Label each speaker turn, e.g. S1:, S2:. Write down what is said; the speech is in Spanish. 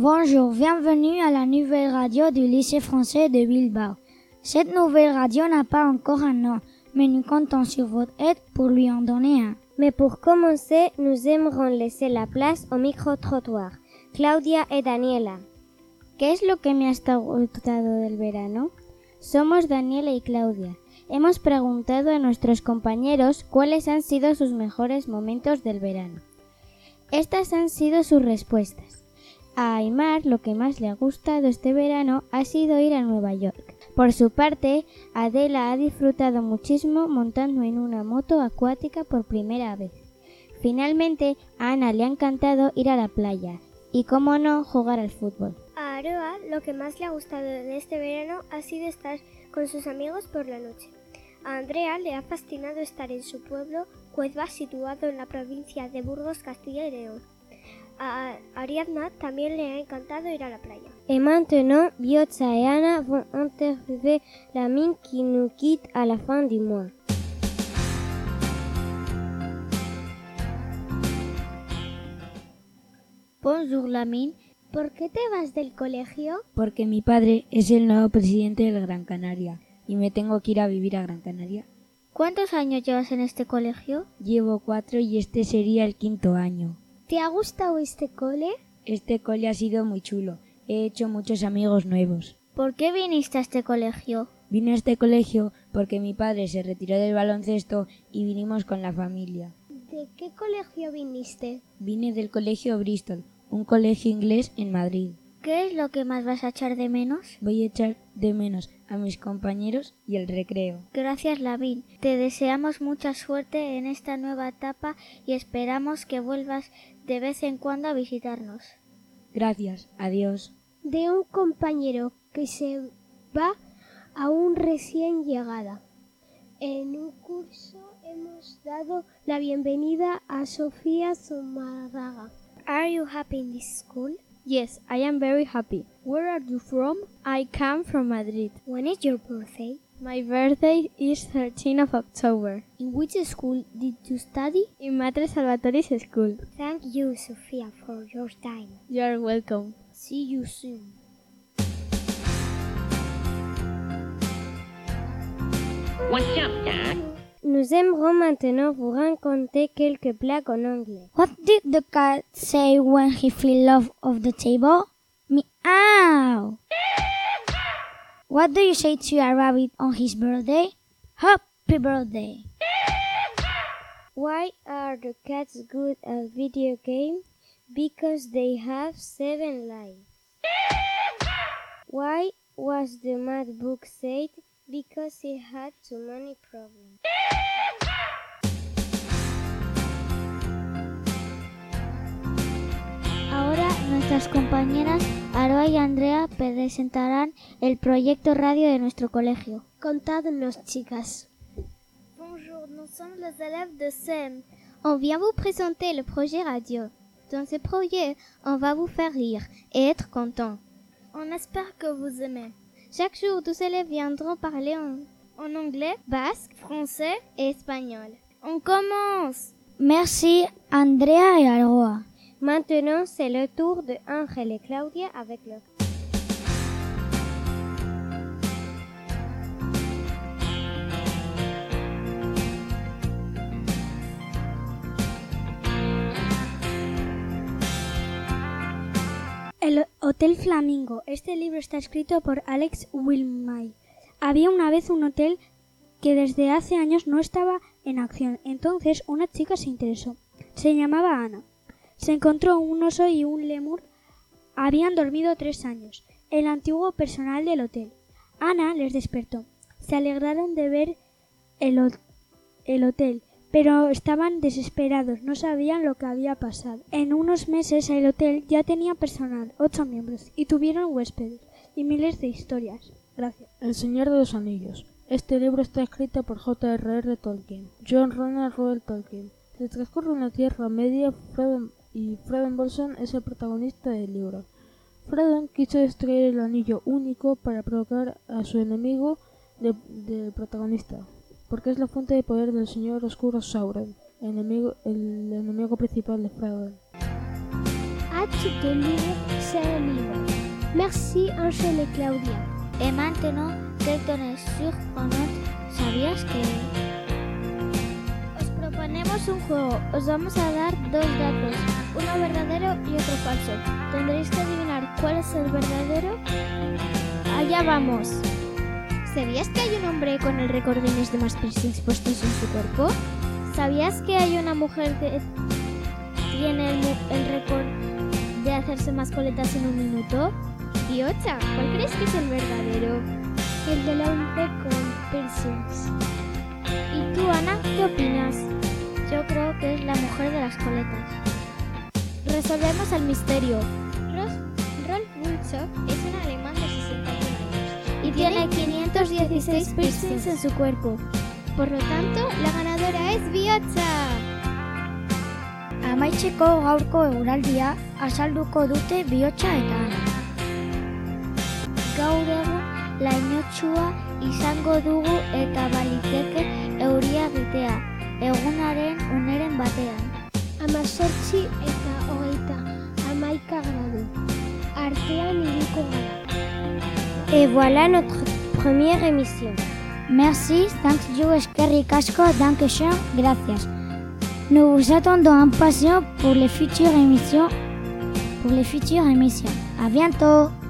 S1: Bonjour, bienvenue à la nouvelle radio du lycée français de Bilbao. Cette nouvelle radio n'a pas encore un nom, mais nous comptons sur votre aide pour lui en donner un.
S2: Mais pour commencer, nous aimerons laisser la place au micro-trottoir. Claudia y Daniela.
S3: ¿Qué es lo que me ha gustado del verano? Somos Daniela y Claudia. Hemos preguntado a nuestros compañeros cuáles han sido sus mejores momentos del verano. Estas han sido sus respuestas. A Aimar lo que más le ha gustado este verano ha sido ir a Nueva York. Por su parte, Adela ha disfrutado muchísimo montando en una moto acuática por primera vez. Finalmente, a Ana le ha encantado ir a la playa y, cómo no, jugar al fútbol.
S2: A Aroa lo que más le ha gustado de este verano ha sido estar con sus amigos por la noche. A Andrea le ha fascinado estar en su pueblo, Cuezba, situado en la provincia de Burgos, Castilla y León. A Ariadna también le ha encantado ir a la playa.
S3: Et maintenant, Biotsa et Anna vont interviewer la mine qui nous quitte à la fin du mois.
S1: Bonjour Lamine.
S2: ¿Por qué te vas del colegio?
S4: Porque mi padre es el nuevo presidente de Gran Canaria y me tengo que ir a vivir a Gran Canaria.
S1: ¿Cuántos años llevas en este colegio?
S4: Llevo 4 y este sería el 5º año.
S2: ¿Te ha gustado este cole?
S4: Este cole ha sido muy chulo. He hecho muchos amigos nuevos.
S1: ¿Por qué viniste a este colegio?
S4: Vine a este colegio porque mi padre se retiró del baloncesto y vinimos con la familia.
S2: ¿De qué colegio viniste?
S4: Vine del colegio Bristol, un colegio inglés en Madrid.
S1: ¿Qué es lo que más vas a echar de menos?
S4: Voy a echar de menos a mis compañeros y el recreo.
S1: Gracias, Lamine. Te deseamos mucha suerte en esta nueva etapa y esperamos que vuelvas de vez en cuando a visitarnos.
S4: Gracias, adiós.
S2: De un compañero que se va a un recién llegada. En un curso hemos dado la bienvenida a Sofía Zumárraga. Are you happy in this school?
S3: Yes, I am very happy. Where are you from? I come from Madrid.
S2: When is your birthday?
S3: My birthday is 13th of October.
S2: In which school did you study?
S3: In Matre Salvatoris School.
S2: Thank you, Sofia, for your time.
S3: You are welcome.
S2: See you soon.
S5: What's up, Dad?
S3: Nous aimerons maintenant vous raconter quelques blagues en anglais.
S1: What did the cat say when he fell off of the table? Meow! What do you say to a rabbit on his birthday? Happy birthday!
S3: Why are the cats good at video games? Because they have 7 lives. Why was the math book sad? Because he had too many problems.
S1: Ahora nuestras compañeras Aroa y Andrea presentarán el proyecto radio de nuestro colegio.
S2: Contadnos, chicas.
S6: Bonjour, nous sommes les élèves de CM.
S3: On vient vous présenter le projet radio. Dans ce projet, on va vous faire rire et être content.
S6: On espère que vous aimez.
S3: Chaque jour, 12 élèves viendront parler en anglais, basque,
S6: Français
S3: et espagnol.
S6: On commence!
S1: Merci Andrea et Aroa.
S3: Maintenant, c'est le tour de Ángel et Claudia avec leur...
S7: El Hotel Flamingo. Este libro está escrito por Alex Wilmay. Había una vez un hotel que desde hace años no estaba en acción. Entonces una chica se interesó. Se llamaba Ana. Se encontró un oso y un lémur. Habían dormido 3 años. El antiguo personal del hotel. Ana les despertó. Se alegraron de ver el hotel, pero estaban desesperados, no sabían lo que había pasado. En unos meses el hotel ya tenía personal, 8 miembros, y tuvieron huéspedes y miles de historias. Gracias.
S8: El Señor de los Anillos. Este libro está escrito por J.R.R. Tolkien. John Ronald Reuel Tolkien. Se transcurre en la Tierra Media y Frodo Bolsón es el protagonista del libro. Frodo quiso destruir el anillo único para provocar a su enemigo del protagonista, porque es la fuente de poder del señor oscuro Sauron, el enemigo principal de Frodo.
S2: ¿A de lire ce livre. Merci Ángel et Claudia.
S3: Et maintenant, quelqu'un est surprenant. ¿Sabías que...? Os proponemos un juego. Os vamos a dar 2 datos, uno verdadero y otro falso. Tendréis que adivinar cuál es el verdadero. Allá vamos. ¿Sabías que hay un hombre con el récord Guinness de más piercings puestos en su cuerpo? ¿Sabías que hay una mujer que tiene el récord de hacerse más coletas en 1 minuto? Y Ocha, ¿cuál crees que es el verdadero?
S2: El del hombre con piercings.
S3: ¿Y tú, Ana, qué opinas? Yo creo que es la mujer de las coletas. Resolvemos el misterio.
S2: Rolf Bulchow es un alemán de 61 años
S3: Y tiene 516 piercings en su cuerpo.
S2: Por lo tanto, la ganadora es Bihotza.
S1: Amaitzeko gaurko eguraldia azalduko dute Bihotza eta Ana.
S3: Gaur egun lainotsua izango dugu eta baliteke euria egitea, egunaren uneren batean.
S2: 18 eta 11 gradu. Artean ibiliko gara. Et voilà notre première émission.
S1: Merci, thank you, eskerrik asko, dankeschön, gracias. Nous vous attendons impatients pour les futures émissions. À bientôt.